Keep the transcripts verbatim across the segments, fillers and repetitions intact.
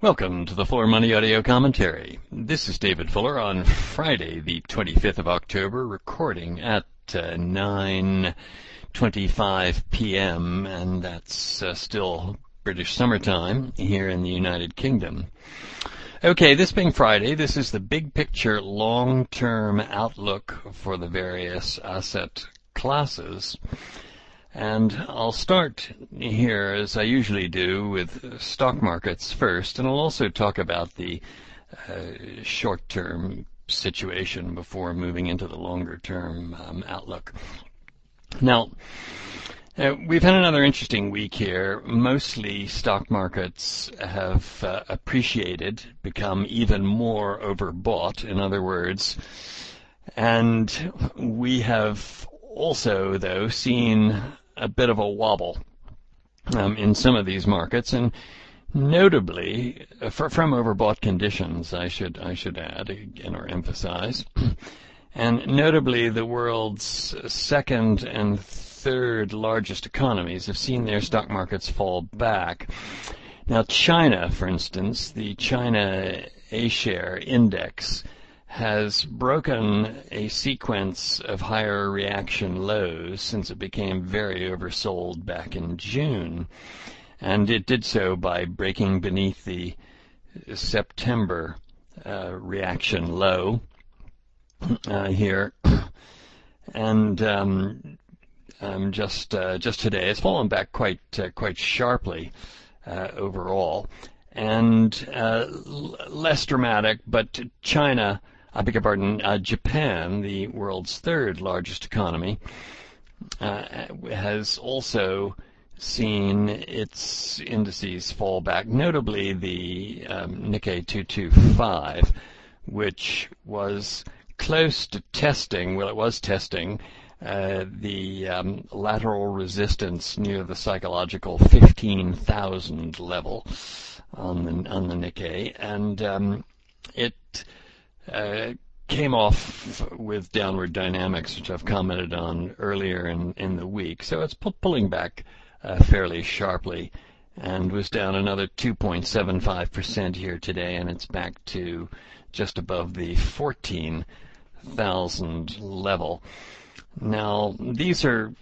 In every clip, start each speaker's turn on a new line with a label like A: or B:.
A: Welcome to the Fuller Money Audio Commentary. This is David Fuller on Friday, the twenty-fifth of October, recording at uh, nine twenty-five p m, and that's uh, still British summertime here in the United Kingdom. Okay, this being Friday, this is the big picture long-term outlook for the various asset classes. And I'll start here, as I usually do, with stock markets first, and I'll also talk about the uh, short-term situation before moving into the longer-term um, outlook. Now, uh, we've had another interesting week here. Mostly stock markets have uh, appreciated, become even more overbought, in other words, and we have also, though, seen a bit of a wobble um, in some of these markets, and notably uh, for, from overbought conditions, I should I should add again or emphasize, and notably the world's second and third largest economies have seen their stock markets fall back. Now, China, for instance, the China A-share index has broken a sequence of higher reaction lows since it became very oversold back in June. And it did so by breaking beneath the September uh, reaction low uh, here. And um, um, just uh, just today, it's fallen back quite uh, quite sharply uh, overall, and uh, l- less dramatic. But China, I beg your pardon, uh, Japan, the world's third largest economy, uh, has also seen its indices fall back, notably the um, Nikkei two twenty-five, which was close to testing, well, it was testing uh, the um, lateral resistance near the psychological fifteen thousand level on the, on the Nikkei, and um, it Uh, came off with downward dynamics, which I've commented on earlier in, in the week. So it's pu- pulling back uh, fairly sharply and was down another two point seven five percent here today, and it's back to just above the fourteen thousand level. Now, these are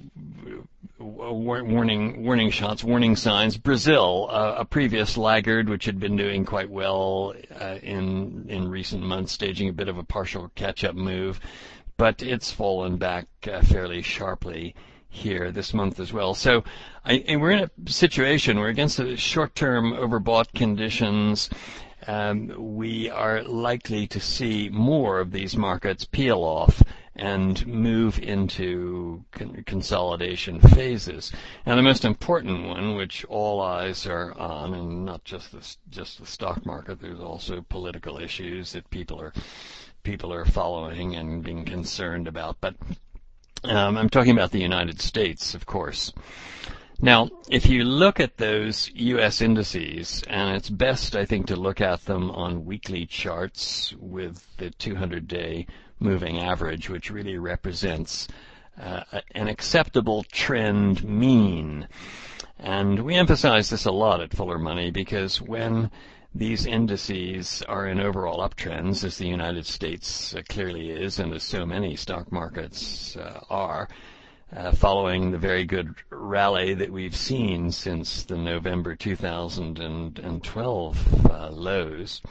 A: warning warning shots, warning signs. Brazil, uh, a previous laggard, which had been doing quite well uh, in in recent months, staging a bit of a partial catch-up move, but it's fallen back uh, fairly sharply here this month as well. So I, and we're in a situation where, against the short-term overbought conditions, um, we are likely to see more of these markets peel off and move into con- consolidation phases. And the most important one, which all eyes are on, and not just the, just the stock market, there's also political issues that people are people are following and being concerned about. But um, I'm talking about the United States, of course. Now, if you look at those U S indices, and it's best, I think, to look at them on weekly charts with the two hundred day moving average, which really represents uh, an acceptable trend mean. And we emphasize this a lot at Fuller Money because when these indices are in overall uptrends, as the United States uh, clearly is, and as so many stock markets uh, are, uh, following the very good rally that we've seen since the November two thousand twelve uh, lows.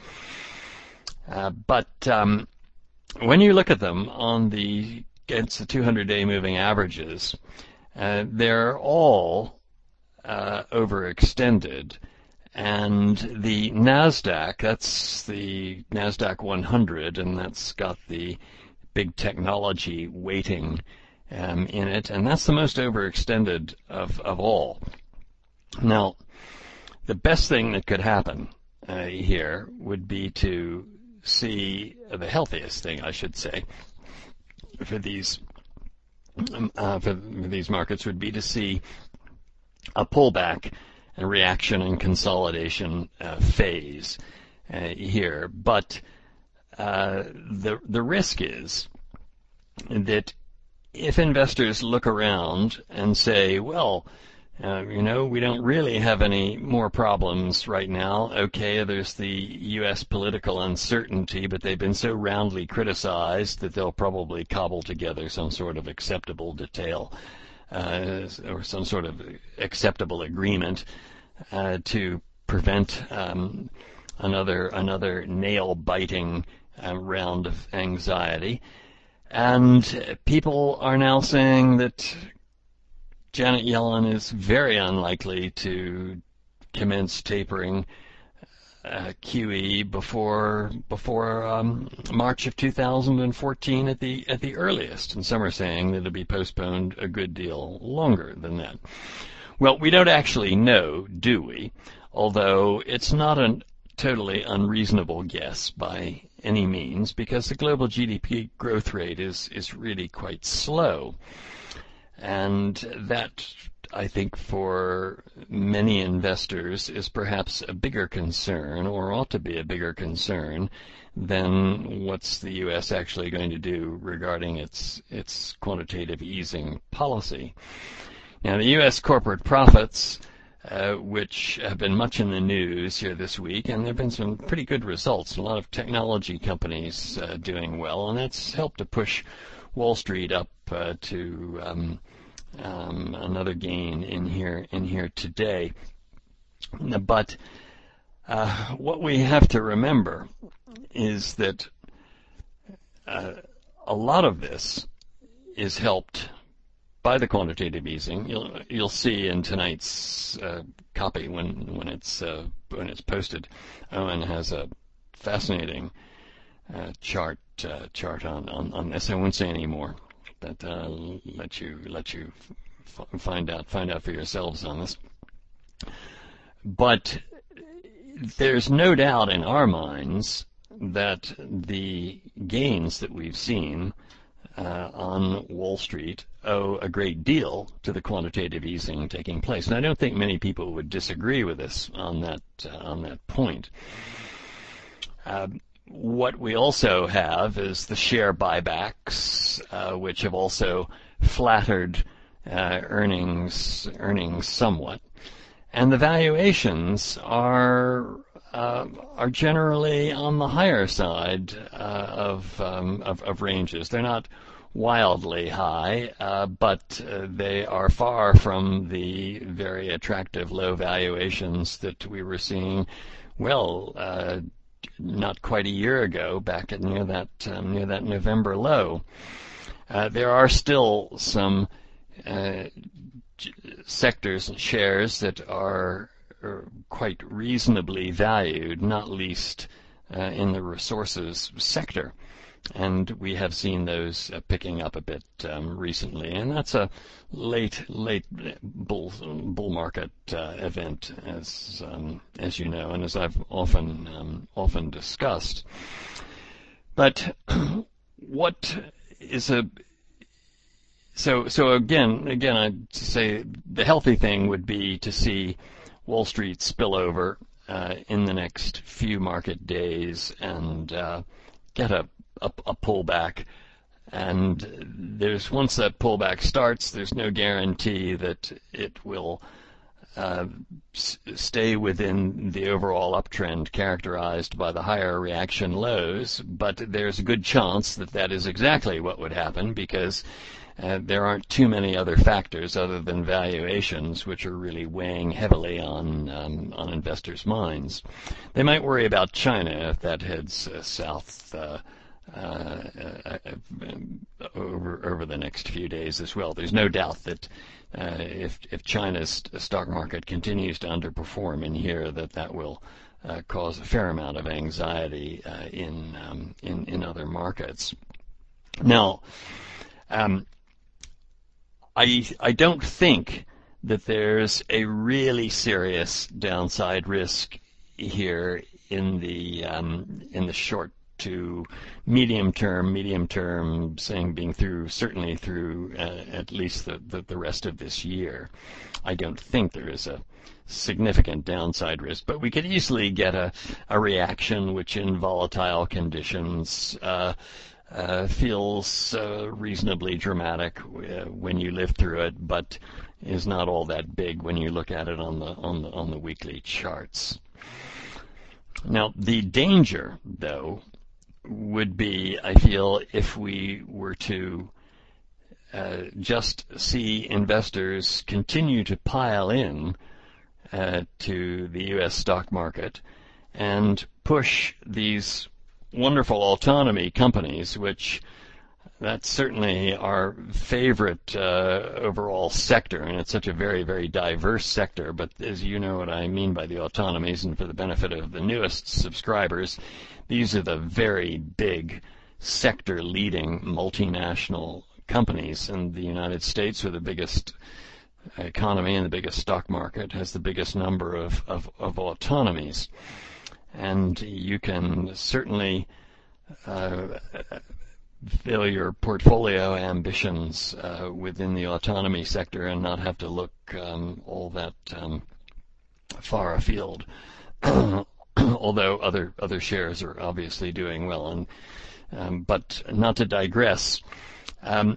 A: Uh, but um, when you look at them on the against the two hundred day moving averages, uh, they're all uh, overextended, and the NASDAQ, that's the NASDAQ one hundred, and that's got the big technology weighting um, in it, and that's the most overextended of, of all. Now, the best thing that could happen uh, here would be to see uh, the healthiest thing, I should say, for these um, uh, for, for these markets would be to see a pullback, a reaction, and consolidation uh, phase uh, here. But uh, the the risk is that if investors look around and say, well, Uh, you know, we don't really have any more problems right now. Okay, there's the U S political uncertainty, but they've been so roundly criticized that they'll probably cobble together some sort of acceptable detail uh, or some sort of acceptable agreement uh, to prevent um, another another nail-biting uh, round of anxiety. And people are now saying that Janet Yellen is very unlikely to commence tapering uh, Q E before before um, March of two thousand fourteen at the at the earliest, and some are saying that it'll be postponed a good deal longer than that. Well, we don't actually know, do we? Although it's not a totally unreasonable guess by any means, because the global G D P growth rate is is really quite slow. And that, I think, for many investors is perhaps a bigger concern, or ought to be a bigger concern, than what's the U S actually going to do regarding its its quantitative easing policy. Now, the U S corporate profits, uh, which have been much in the news here this week, and there have been some pretty good results, a lot of technology companies uh, doing well, and that's helped to push Wall Street up uh, to um, um, another gain in here in here today. But uh, what we have to remember is that uh, a lot of this is helped by the quantitative easing. You'll you'll see in tonight's uh, copy when when it's uh, when it's posted. Owen has a fascinating uh, chart uh, chart on, on on this. I won't say any more. But uh, let you let you f- find out find out for yourselves on this. But there's no doubt in our minds that the gains that we've seen uh, on Wall Street owe a great deal to the quantitative easing taking place, and I don't think many people would disagree with us on that uh, on that point. Uh, What we also have is the share buybacks, uh, which have also flattered uh, earnings earnings somewhat, and the valuations are uh, are generally on the higher side uh, of, um, of of ranges. They're not wildly high, uh, but uh, they are far from the very attractive low valuations that we were seeing. Well. Uh, not quite a year ago, back at near that um, near that November low. Uh, there are still some uh, sectors and shares that are, are quite reasonably valued, not least uh, in the resources sector. And we have seen those uh, picking up a bit um, recently, and that's a late, late bull bull market uh, event, as um, as you know, and as I've often um, often discussed. But what is a so so again again I'd say the healthy thing would be to see Wall Street spill over uh, in the next few market days and uh, get a A, a pullback, and there's once that pullback starts, there's no guarantee that it will uh, s- stay within the overall uptrend characterized by the higher reaction lows, but there's a good chance that that is exactly what would happen, because uh, there aren't too many other factors other than valuations which are really weighing heavily on um, on investors' minds. They might worry about China if that heads uh, south uh, Uh, uh, uh, over over the next few days as well. There's no doubt that uh, if if China's stock market continues to underperform in here, that that will uh, cause a fair amount of anxiety uh, in um, in in other markets. Now, um, I I don't think that there's a really serious downside risk here in the um, in the short to medium term, medium term saying being through, certainly through uh, at least the, the, the rest of this year. I don't think there is a significant downside risk, but we could easily get a, a reaction which in volatile conditions uh, uh, feels uh, reasonably dramatic uh, when you live through it, but is not all that big when you look at it on the on the on the weekly charts. Now, the danger, though, would be, I feel, if we were to uh, just see investors continue to pile in uh, to the U S stock market and push these wonderful autonomy companies, which that's certainly our favorite uh, overall sector, and it's such a very, very diverse sector. But as you know what I mean by the autonomies, and for the benefit of the newest subscribers, these are the very big sector-leading multinational companies. And the United States, with the biggest economy and the biggest stock market, has the biggest number of, of, of autonomies. And you can certainly uh, fill your portfolio ambitions uh, within the autonomy sector and not have to look um, all that um, far afield. Although other other shares are obviously doing well, and um, but not to digress. Um,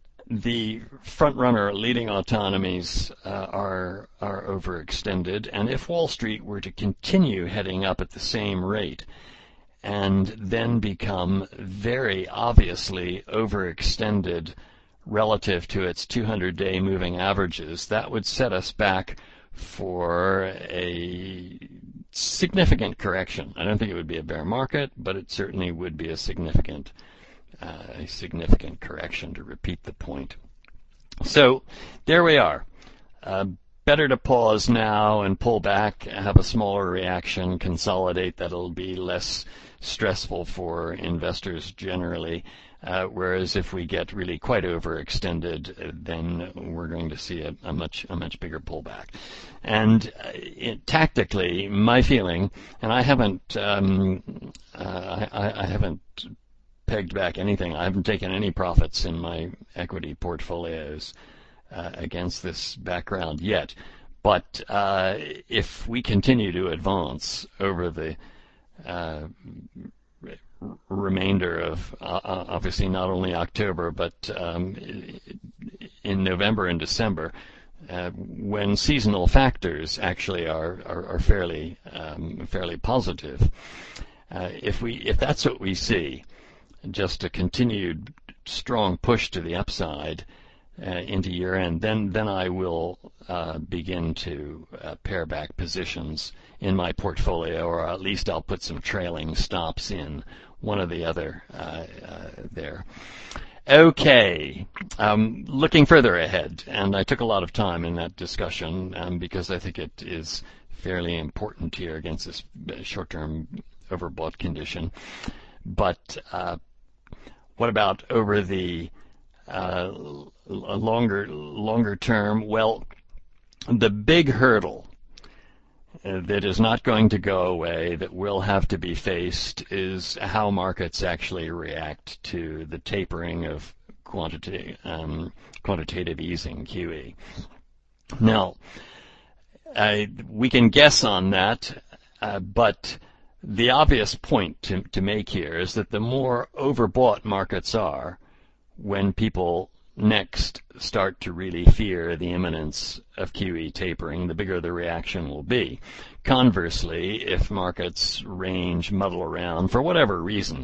A: the front runner leading autonomies uh, are are overextended, and if Wall Street were to continue heading up at the same rate, and then become very obviously overextended relative to its two hundred day moving averages, that would set us back for a significant correction. I don't think it would be a bear market, but it certainly would be a significant, uh, a significant correction, to repeat the point. So there we are. Uh, Better to pause now and pull back, have a smaller reaction, consolidate. That'll be less stressful for investors generally. Uh, whereas if we get really quite overextended, then we're going to see a, a much a much bigger pullback. And uh, it, tactically, my feeling, and I haven't um, uh, I, I haven't pegged back anything. I haven't taken any profits in my equity portfolios Uh, against this background yet, but uh, if we continue to advance over the uh, r- remainder of uh, obviously not only October but um, in November and December, uh, when seasonal factors actually are are, are fairly um, fairly positive, uh, if we if that's what we see, just a continued strong push to the upside Uh, into year end, then then I will uh, begin to uh, pare back positions in my portfolio, or at least I'll put some trailing stops in, one or the other uh, uh, there. Okay, um, looking further ahead, and I took a lot of time in that discussion um, because I think it is fairly important here against this short-term overbought condition. But uh, what about over the Uh, a longer longer term? Well, the big hurdle uh, that is not going to go away, that will have to be faced, is how markets actually react to the tapering of quantity, um, quantitative easing, Q E. Now, I, we can guess on that, uh, but the obvious point to, to make here is that the more overbought markets are, when people next start to really fear the imminence of Q E tapering, the bigger the reaction will be. Conversely, if markets range, muddle around for whatever reason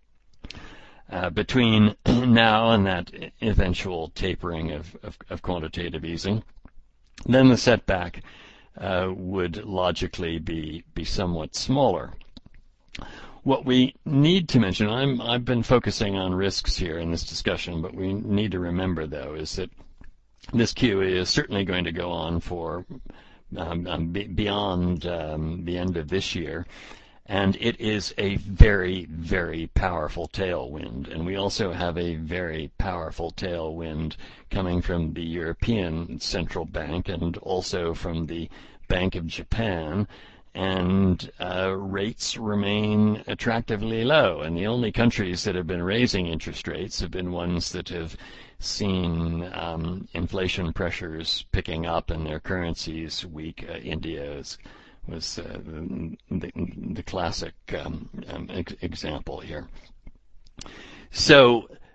A: uh, between now and that eventual tapering of, of, of quantitative easing, then the setback uh, would logically be, be somewhat smaller. What we need to mention, I'm, I've been focusing on risks here in this discussion, but we need to remember, though, is that this Q E is certainly going to go on for um, um, b- beyond um, the end of this year, and it is a very, very powerful tailwind. And we also have a very powerful tailwind coming from the European Central Bank and also from the Bank of Japan. And uh, rates remain attractively low. And the only countries that have been raising interest rates have been ones that have seen um, inflation pressures picking up and their currencies weak. Uh, India is, was uh, the, the classic um, um, ex- example here. So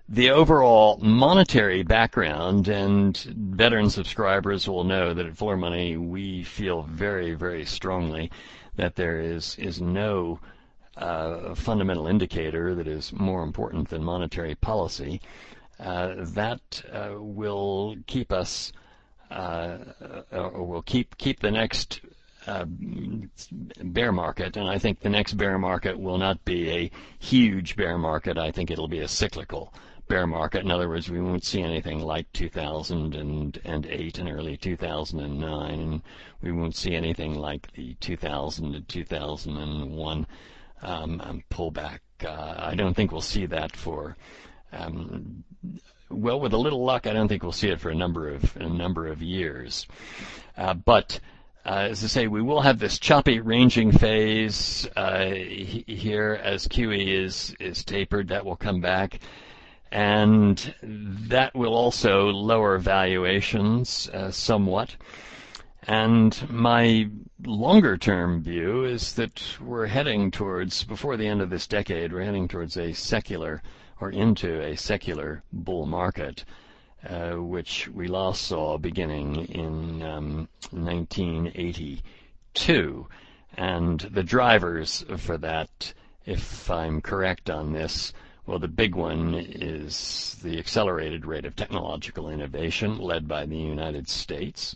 A: the overall monetary background, and veteran subscribers will know that at Fuller Money we feel very, very strongly that there is, is no uh, fundamental indicator that is more important than monetary policy. Uh, that uh, will keep us, uh, or will keep keep the next uh, bear market, and I think the next bear market will not be a huge bear market. I think it'll be a cyclical bear market. In other words, we won't see anything like two thousand eight and early two thousand nine, and we won't see anything like the two thousand to two thousand one um, pullback. Uh, I don't think we'll see that for, um, well, with a little luck, I don't think we'll see it for a number of a number of years. Uh, but Uh, as I say, we will have this choppy ranging phase uh, he, here as Q E is is tapered. That will come back, and that will also lower valuations uh, somewhat. And my longer-term view is that we're heading towards, before the end of this decade, we're heading towards a secular, or into a secular bull market. Uh, which we last saw beginning in um, nineteen eighty-two. And the drivers for that, if I'm correct on this, well, the big one is the accelerated rate of technological innovation led by the United States.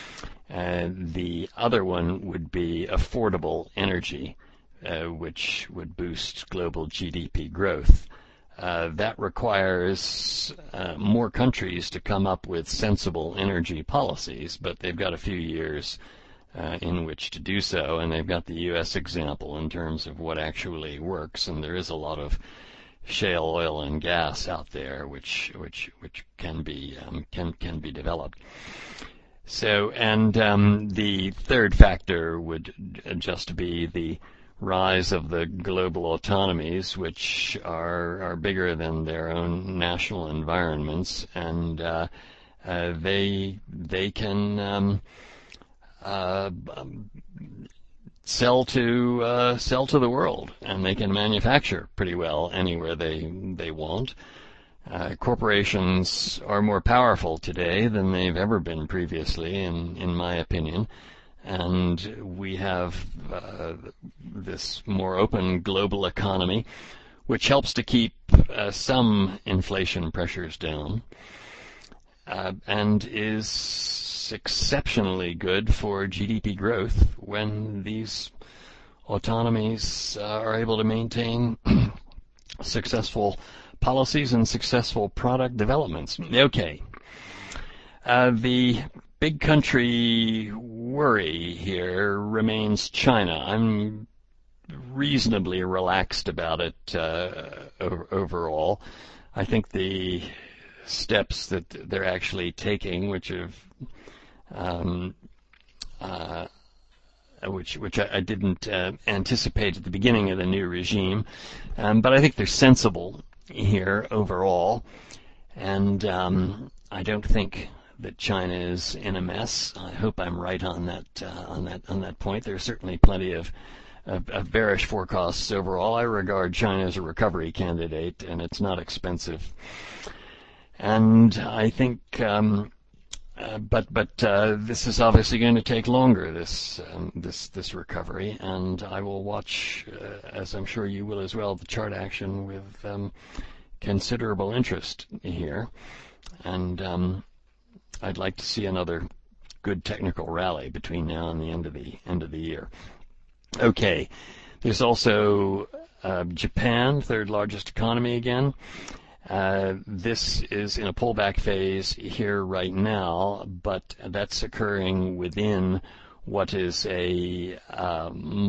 A: And the other one would be affordable energy, uh, which would boost global G D P growth. Uh, that requires uh, more countries to come up with sensible energy policies, but they've got a few years uh, in which to do so, and they've got the U S example in terms of what actually works, and there is a lot of shale oil and gas out there which which which can be um, can can be developed. So, and um, the third factor would just be the rise of the global autonomies, which are are bigger than their own national environments, and uh, uh, they they can um, uh, sell to uh, sell to the world, and they can manufacture pretty well anywhere they they want. Uh, corporations are more powerful today than they've ever been previously, in in my opinion. And we have uh, this more open global economy, which helps to keep uh, some inflation pressures down, uh, and is exceptionally good for G D P growth when these autonomies uh, are able to maintain successful policies and successful product developments. Okay. Uh, the big country worry here remains China. I'm reasonably relaxed about it uh, overall. I think the steps that they're actually taking, which have, um, uh, which which I, I didn't uh, anticipate at the beginning of the new regime, um, but I think they're sensible here overall, and um, I don't think that China is in a mess. I hope I'm right on that uh, on that on that point. There's certainly plenty of, of, of bearish forecasts overall. I regard China as a recovery candidate, and it's not expensive. And I think, um, uh, but but uh, this is obviously going to take longer. This um, this this recovery, and I will watch, uh, as I'm sure you will as well, the chart action with um, considerable interest here, and. Um, I'd like to see another good technical rally between now and the end of the end of the year. Okay, there's also uh, Japan, third largest economy again. Uh, this is in a pullback phase here right now, but that's occurring within what is a uh,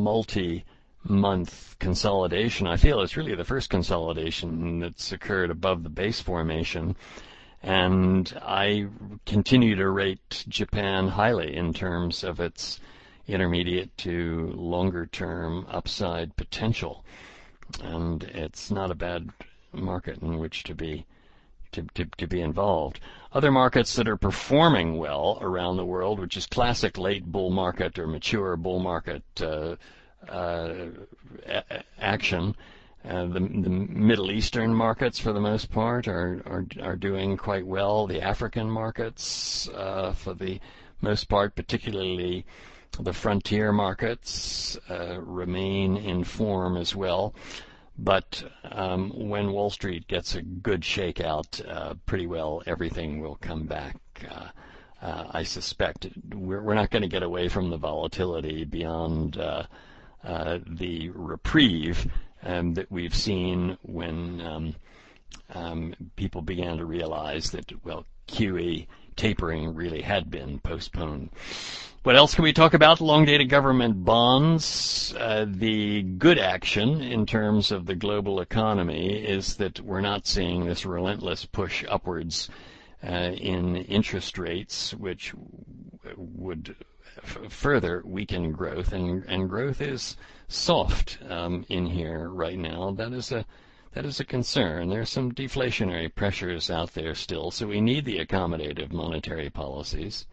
A: multi-month consolidation. I feel it's really the first consolidation that's occurred above the base formation. And I continue to rate Japan highly in terms of its intermediate to longer term upside potential. And it's not a bad market in which to be to, to, to be involved. Other markets that are performing well around the world, which is classic late bull market or mature bull market uh, uh, a- action, Uh, the, the Middle Eastern markets, for the most part, are are, are doing quite well. The African markets, uh, for the most part, particularly the frontier markets, uh, remain in form as well. But um, when Wall Street gets a good shakeout, uh, pretty well everything will come back. Uh, uh, I suspect we're, we're not going to get away from the volatility beyond uh, uh, the reprieve um, that we've seen when um, um, people began to realize that, well, Q E tapering really had been postponed. What else can we talk about? Long-dated government bonds. Uh, the good action in terms of the global economy is that we're not seeing this relentless push upwards uh, in interest rates, which would f- further weaken growth, and, and growth is soft um, in here right now. That is a that is a concern. There's some deflationary pressures out there still, so we need the accommodative monetary policies.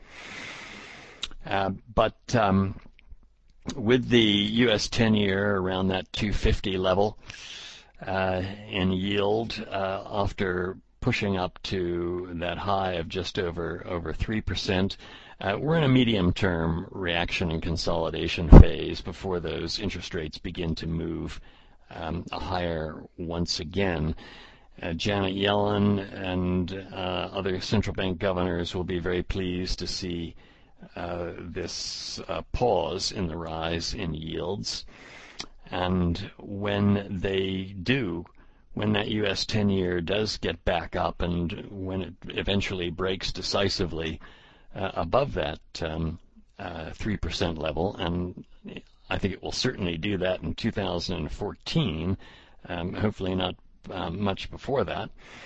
A: Uh, but um, with the U S ten-year around that two fifty level uh, in yield, uh, after pushing up to that high of just over over three percent, uh, we're in a medium-term reaction and consolidation phase before those interest rates begin to move um, higher once again. Uh, Janet Yellen and uh, other central bank governors will be very pleased to see Uh, this uh, pause in the rise in yields. And when they do, when that U S ten-year does get back up and when it eventually breaks decisively uh, above that um, uh, three percent level, and I think it will certainly do that in two thousand fourteen, um, hopefully not uh, much before that,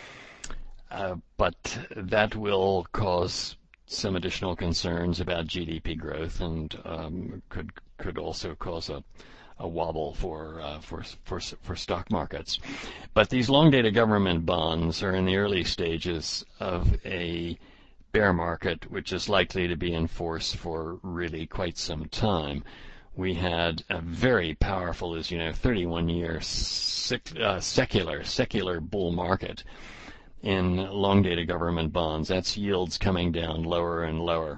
A: uh, but that will cause some additional concerns about G D P growth, and um, could could also cause a, a wobble for uh, for for for stock markets. But these long-dated government bonds are in the early stages of a bear market, which is likely to be in force for really quite some time. We had a very powerful, as you know, thirty-one-year sec- uh, secular secular bull market in long-dated government bonds. That's yields coming down lower and lower.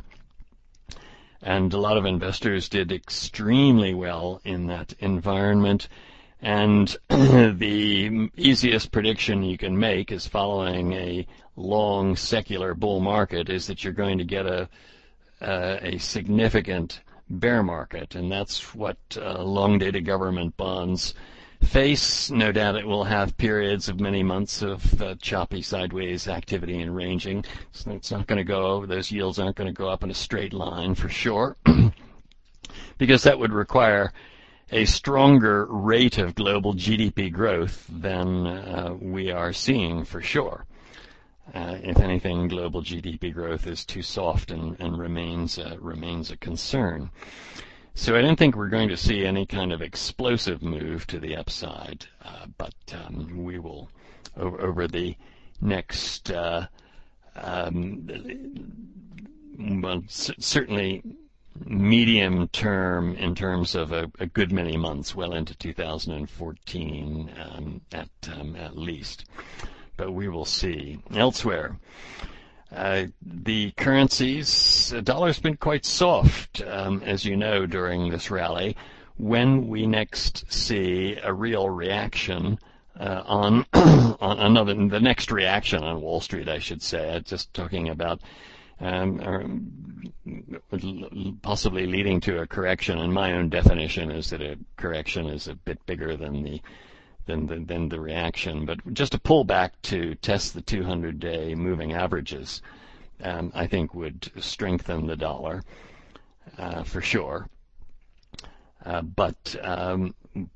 A: And a lot of investors did extremely well in that environment. And the easiest prediction you can make is following a long secular bull market is that you're going to get a uh, a significant bear market. And that's what uh, long-dated government bonds face. No doubt it will have periods of many months of uh, choppy sideways activity and ranging. So it's not going to go, those yields aren't going to go up in a straight line for sure, because that would require a stronger rate of global G D P growth than uh, we are seeing for sure. Uh, if anything, global G D P growth is too soft and, and remains uh, remains a concern. So I don't think we're going to see any kind of explosive move to the upside, uh, but um, we will, over, over the next, uh, um, well, c- certainly medium term in terms of a, a good many months, well into two thousand fourteen um, at um, at least. But we will see. Elsewhere, Uh, the currencies, the dollar's been quite soft, um, as you know, during this rally. When we next see a real reaction uh, on on another, the next reaction on Wall Street, I should say, I'm just talking about um, or possibly leading to a correction, and my own definition is that a correction is a bit bigger than the Than the, than the reaction. But just a pullback to test the two hundred day moving averages, um, I think would strengthen the dollar uh, for sure. Uh, but um,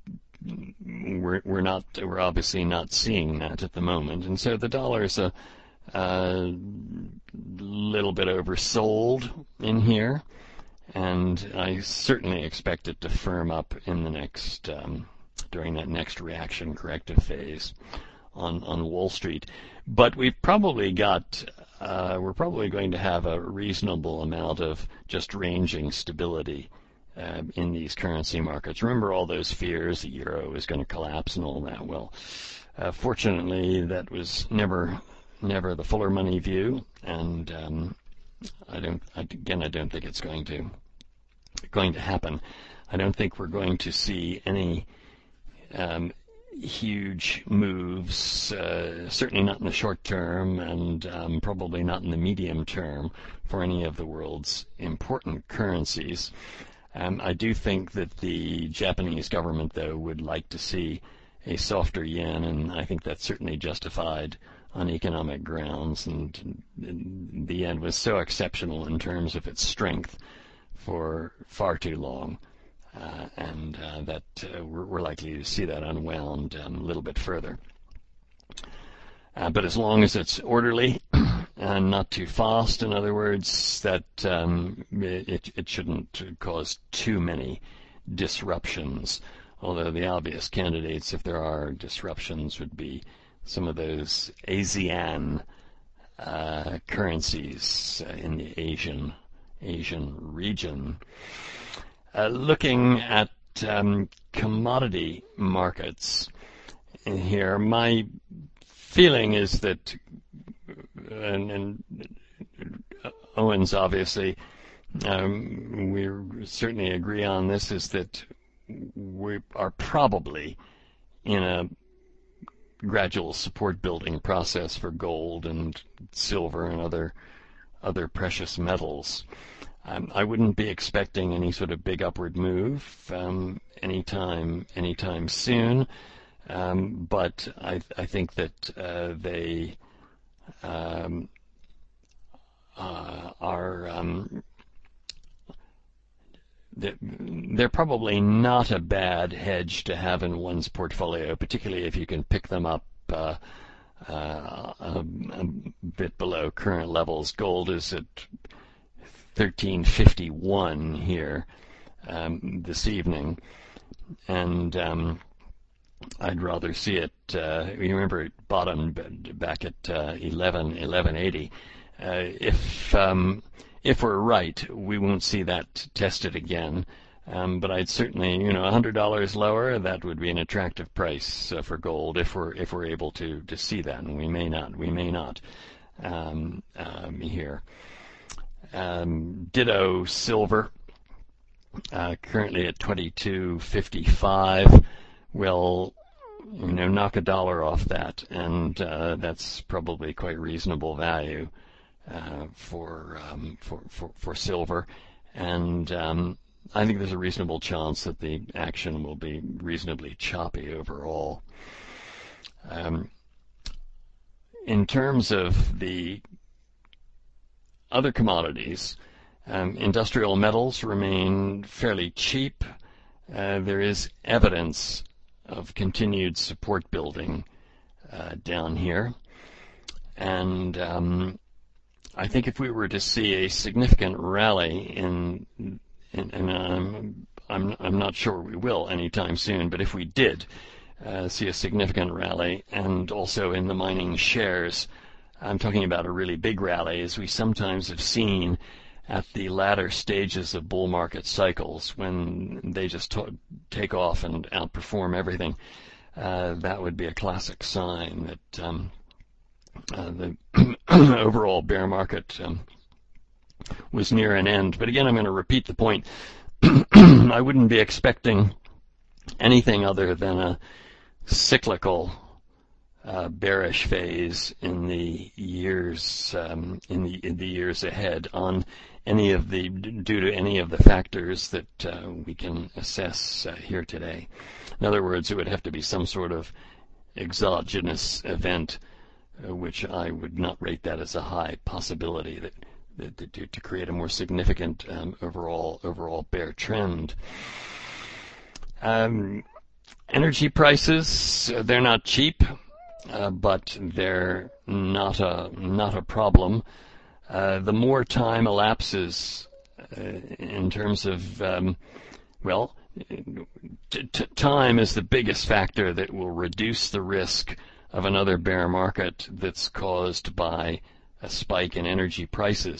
A: we're we're not we're obviously not seeing that at the moment, and so the dollar is a, a little bit oversold in here, and I certainly expect it to firm up in the next. Um, during that next reaction corrective phase on, on Wall Street. But we've probably got, uh, we're probably going to have a reasonable amount of just ranging stability uh, in these currency markets. Remember all those fears the euro is going to collapse and all that? Well, uh, fortunately, that was never never the Fuller Money view, and um, I don't. Again, I don't think it's going to going to happen. I don't think we're going to see any um, huge moves, uh, certainly not in the short term, and um, probably not in the medium term for any of the world's important currencies. Um, I do think that the Japanese government, though, would like to see a softer yen, and I think that's certainly justified on economic grounds. And the yen was so exceptional in terms of its strength for far too long. Uh, and uh, that uh, we're, we're likely to see that unwound um, a little bit further. Uh, but as long as it's orderly and not too fast, in other words, that um, it, it shouldn't cause too many disruptions. Although the obvious candidates, if there are disruptions, would be some of those ASEAN uh, currencies uh, in the Asian Asian region. Uh, looking at um, commodity markets here, my feeling is that, and, and Owens obviously, um, we certainly agree on this, is that we are probably in a gradual support building process for gold and silver and other other precious metals. Um, I wouldn't be expecting any sort of big upward move um, anytime anytime soon, um, but I, I think that uh, they um, uh, are um, they're probably not a bad hedge to have in one's portfolio, particularly if you can pick them up uh, uh, a, a bit below current levels. Gold is at thirteen fifty-one here um, this evening, and um, I'd rather see it. Uh, you remember it bottomed back at uh, eleven eighty. Uh, if um, if we're right, we won't see that tested again. Um, but I'd certainly, you know, one hundred dollars lower, that would be an attractive price uh, for gold if we're if we're able to to see that, and we may not. We may not um, um, here. Um, ditto silver, uh, currently at twenty-two fifty-five. Will, you know, knock a dollar off that, and uh, that's probably quite reasonable value uh, for, um, for for for silver. And um, I think there's a reasonable chance that the action will be reasonably choppy overall. Um, in terms of the other commodities, um, industrial metals remain fairly cheap. Uh, there is evidence of continued support building uh, down here. And um, I think if we were to see a significant rally in, in and um, I'm, I'm not sure we will anytime soon, but if we did uh, see a significant rally, and also in the mining shares, I'm talking about a really big rally, as we sometimes have seen at the latter stages of bull market cycles when they just t- take off and outperform everything. Uh, that would be a classic sign that um, uh, the overall bear market um, was near an end. But again, I'm going to repeat the point. I wouldn't be expecting anything other than a cyclical Uh, bearish phase in the years um, in the in the years ahead on any of the due to any of the factors that uh, we can assess uh, here today. In other words, it would have to be some sort of exogenous event, uh, which I would not rate that as a high possibility that, that, that to, to create a more significant um, overall overall bear trend. Um, energy prices, uh, they're not cheap. Uh, but they're not a not a problem. Uh, the more time elapses uh, in terms of um, well, t- t- time is the biggest factor that will reduce the risk of another bear market that's caused by a spike in energy prices.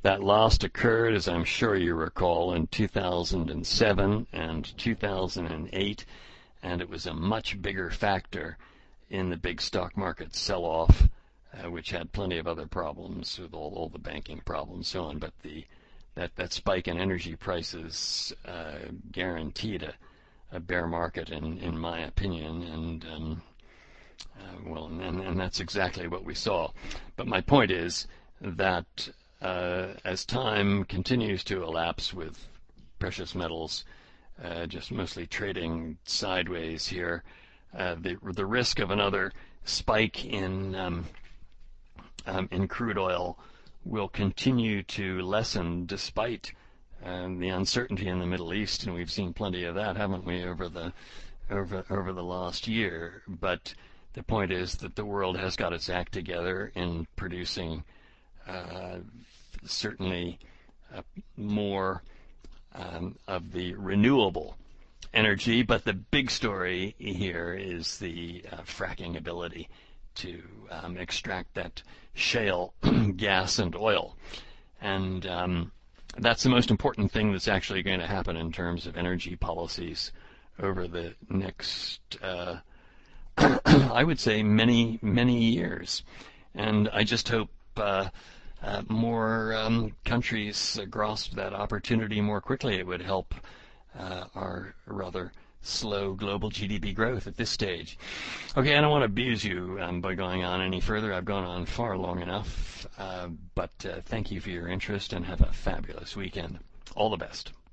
A: That last occurred, as I'm sure you recall, in two thousand seven and two thousand eight, and it was a much bigger factor in the big stock market sell-off, uh, which had plenty of other problems with all, all the banking problems and so on. But the that, that spike in energy prices uh, guaranteed a, a bear market, in, in my opinion, and um, uh, well, and, and that's exactly what we saw. But my point is that Uh, as time continues to elapse with precious metals uh, just mostly trading sideways here, uh, the the risk of another spike in um, um, in crude oil will continue to lessen despite um, the uncertainty in the Middle East, and we've seen plenty of that, haven't we, over the over over the last year. But the point is that the world has got its act together in producing Uh, certainly uh, more um, of the renewable energy, but the big story here is the uh, fracking ability to um, extract that shale gas and oil. And um, that's the most important thing that's actually going to happen in terms of energy policies over the next, uh, I would say, many, many years. And I just hope uh, Uh, more um, countries uh, grasp that opportunity more quickly. It would help uh, our rather slow global G D P growth at this stage. Okay, I don't want to abuse you um, by going on any further. I've gone on far long enough, uh, but uh, thank you for your interest and have a fabulous weekend. All the best.